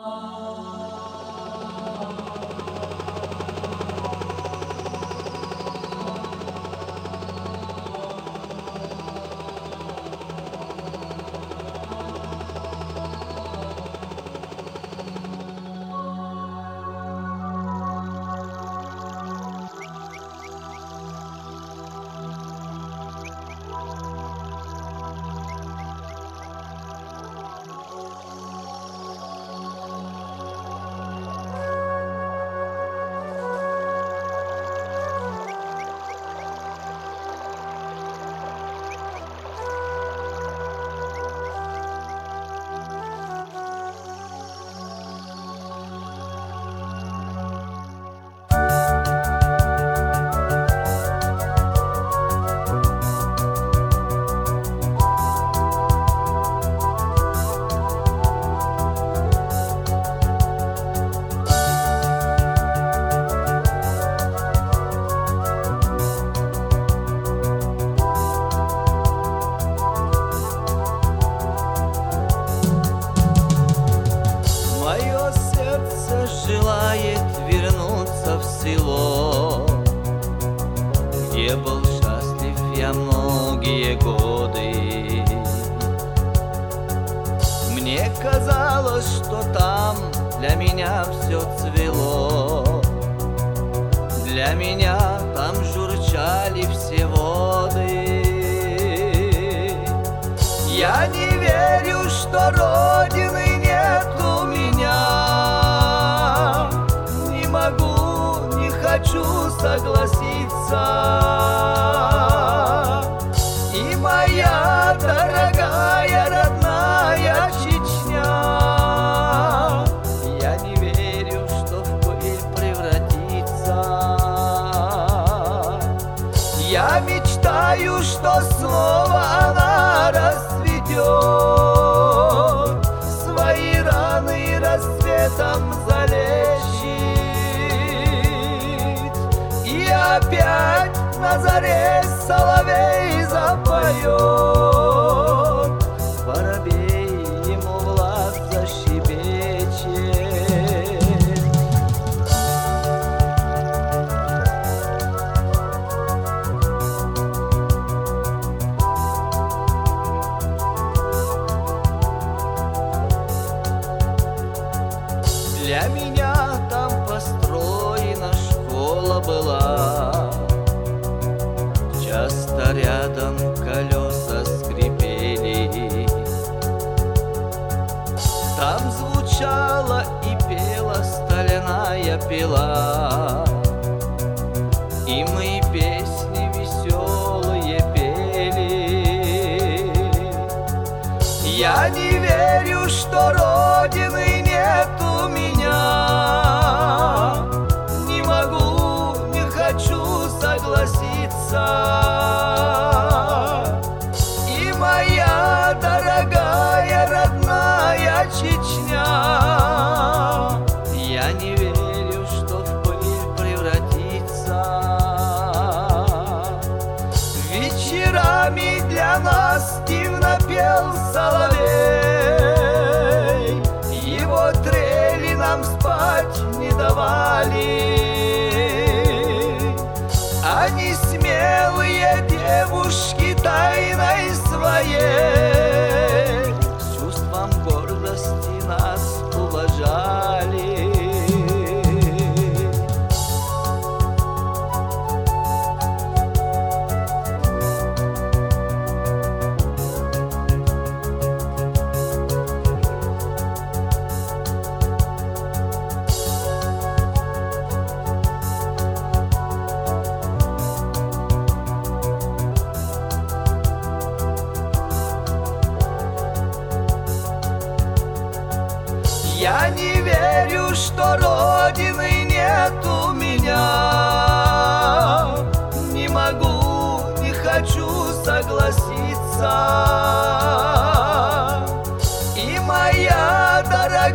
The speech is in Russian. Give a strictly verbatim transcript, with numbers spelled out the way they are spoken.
Желает вернуться в село, где был счастлив я многие годы. Мне казалось, что там для меня все цвело, для меня там журчали все воды. Я не верю, что родины нет у меня. Хочу согласиться, и моя дорогая родная Чечня, я не верю, что в пыль превратится. Я мечтаю, что снова она расцветет, свои раны рассветом залечит. Опять на заре соловей запоет, воробей ему в лад защебечет. Для меня там построена школа была, часто рядом колеса скрипели. Там звучала и пела стальная пила, и мы песни веселые пели. Я не верю, что родины нет у меня. Не могу, не хочу согласиться. И моя дорогая родная Чечня, я не верю, что в пыль превратится. Вечерами для нас дивно пел соловей, его трели нам спать не давали. Они смелые девушки тайной своей, с чувством гордости нас уважали. Я не верю, что родины нет у меня. Не могу, не хочу согласиться. И моя дорогая